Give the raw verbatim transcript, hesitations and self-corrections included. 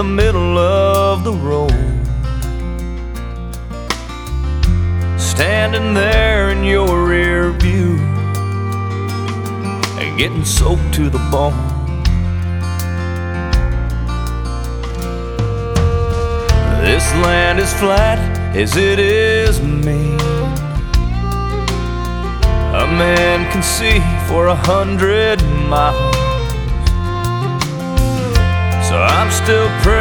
the middle of the road, standing there in your rear view and getting soaked to the bone. This land is flat as it is mean. A man can see for a hundred miles. So I'm still praying